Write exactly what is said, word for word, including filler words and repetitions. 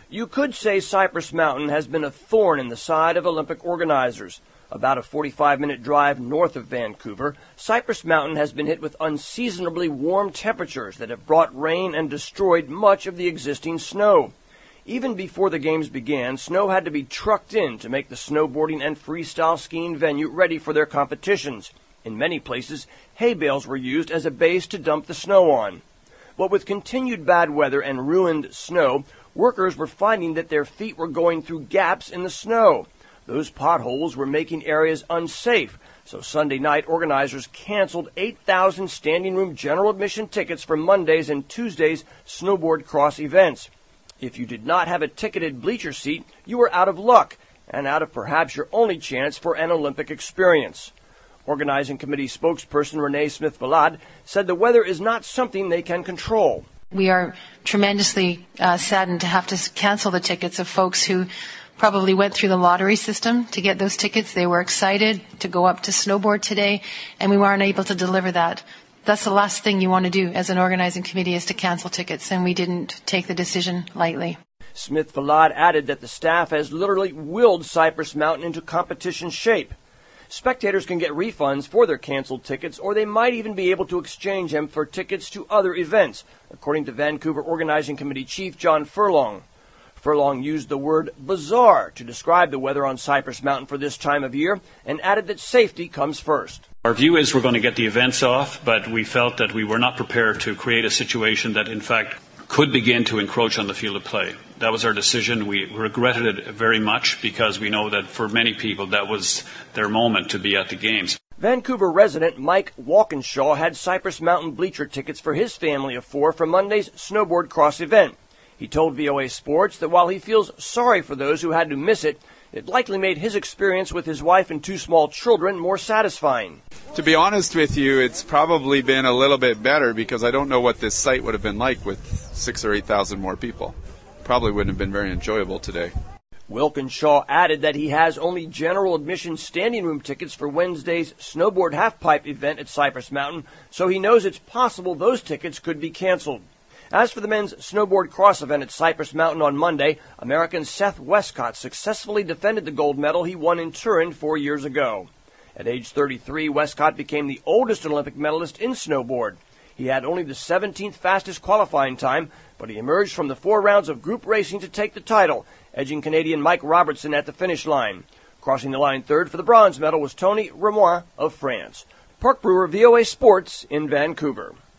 You could say Cypress Mountain has been a thorn in the side of Olympic organizers. About a forty-five minute drive north of Vancouver, Cypress Mountain has been hit with unseasonably warm temperatures that have brought rain and destroyed much of the existing snow. Even before the games began, snow had to be trucked in to make the snowboarding and freestyle skiing venue ready for their competitions. In many places, hay bales were used as a base to dump the snow on. But with continued bad weather and ruined snow, workers were finding that their feet were going through gaps in the snow. Those potholes were making areas unsafe, so Sunday night organizers canceled eight thousand standing room general admission tickets for Monday's and Tuesday's snowboard cross events. If you did not have a ticketed bleacher seat, you were out of luck, and out of perhaps your only chance for an Olympic experience. Organizing committee spokesperson Renee Smith-Valad said the weather is not something they can control. We are tremendously uh, saddened to have to cancel the tickets of folks who probably went through the lottery system to get those tickets. They were excited to go up to snowboard today, and we weren't able to deliver that. That's the last thing you want to do as an organizing committee, is to cancel tickets, and we didn't take the decision lightly. Smith-Valad added that the staff has literally willed Cypress Mountain into competition shape. Spectators can get refunds for their canceled tickets, or they might even be able to exchange them for tickets to other events, according to Vancouver Organizing Committee Chief John Furlong. Furlong used the word bizarre to describe the weather on Cypress Mountain for this time of year, and added that safety comes first. Our view is we're going to get the events off, but we felt that we were not prepared to create a situation that, in fact, could begin to encroach on the field of play. That was our decision. We regretted it very much because we know that for many people that was their moment to be at the games. Vancouver resident Mike Walkinshaw had Cypress Mountain bleacher tickets for his family of four for Monday's snowboard cross event. He told V O A Sports that while he feels sorry for those who had to miss it, it likely made his experience with his wife and two small children more satisfying. To be honest with you, it's probably been a little bit better because I don't know what this site would have been like with six or eight thousand more people. Probably wouldn't have been very enjoyable today. Wilkinshaw added that he has only general admission standing room tickets for Wednesday's snowboard halfpipe event at Cypress Mountain, so he knows it's possible those tickets could be canceled. As for the men's snowboard cross event at Cypress Mountain on Monday, American Seth Westcott successfully defended the gold medal he won in Turin four years ago. At age thirty-three, Westcott became the oldest Olympic medalist in snowboard. He had only the seventeenth fastest qualifying time, but he emerged from the four rounds of group racing to take the title, edging Canadian Mike Robertson at the finish line. Crossing the line third for the bronze medal was Tony Remois of France. Park Brewer, V O A Sports in Vancouver.